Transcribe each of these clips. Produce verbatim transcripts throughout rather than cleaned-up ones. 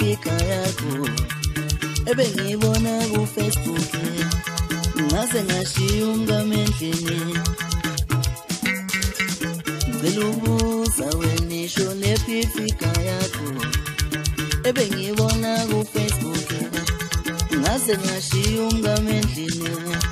ifika yakho ebengibona ku Facebook ngase ngashiya umngame endlini ngicela ubuza wena isho lephi ifika yakho ebengibona ku Facebook ngase ngashiya umngame endlini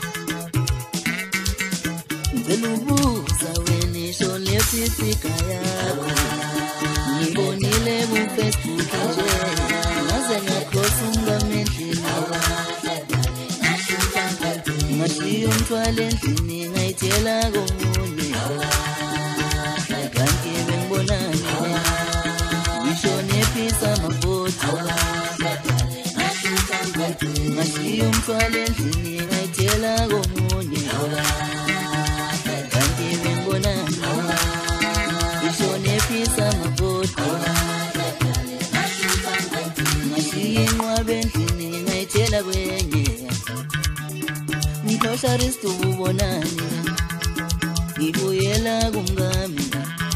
ngicela ubuza wena isho lephi ifika yakho ngibonile ku Facebook nje ngaze ngakhosa umngame endlini ngashiya umthwalo endlini ngayitshela komunye kanti bengibonani ngisho nephisa amabhodi ngashiya umthwalo endlini ngayitshela komunye kanti bengibonani ngisho nephisa amabhodi ngashiya inqwaba endlini ngayitshela kwenye ngikhohlwa ristu ubonani ngibuyela kumngami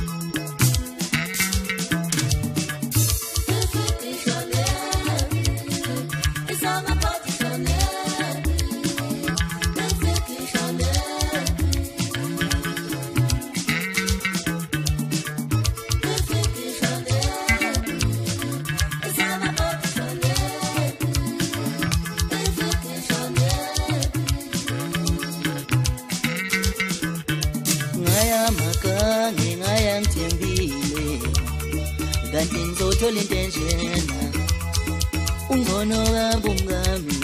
kanti ngizothola into enjena ungcono kabumngami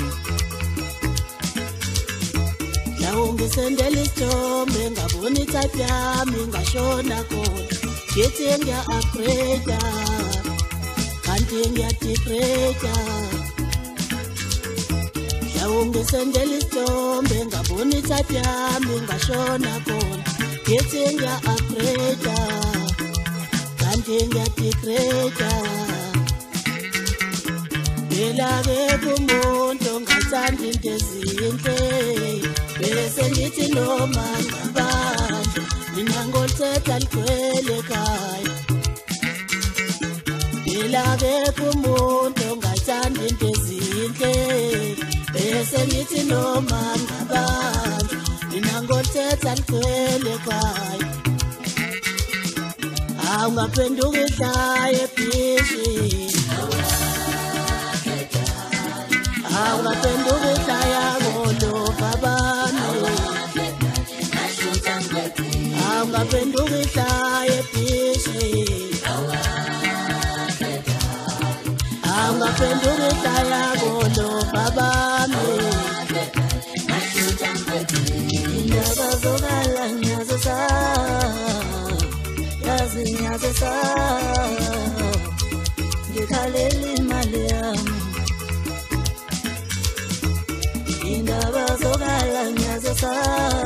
lawo ngisendela isithombe ngabona itype yami ngashona khona ngithi ngiya-upgrade kanti ngiyadegrade lawo ngisendela isithombe ngabona itype yami ngashona khona ngithi ngiya-upgrade ngiyadegrade Belake kumuntu ngathanda into ezinhle bese ngithi noma ngabanje mina ngothetha ligcwele ekhaya Belake kumuntu ngathanda into ezinhle bese ngithi noma ngabanje mina ngothetha ligcwele ekhaya Ungaphenduka ehlaya ebhishi Ungaphenduka ehlaya ngolova bami Ungaphenduka ehlaya ebhishi Ungaphenduka ehlaya ngolova bami Indaba zokala ngiyazisa Ngiyazi ngikhalela imali yami indaba zokala ngiyazisa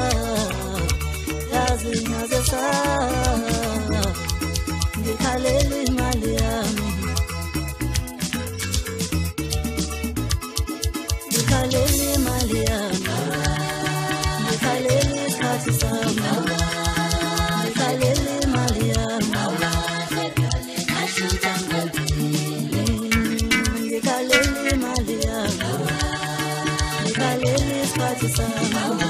yazi ngiyazisa ngikhalela imali yami ngikhalela imali yami ngikhalela isikhathi sami ngikhalela imali yami ngikhalela imali yami ngikhalela isikhathi sami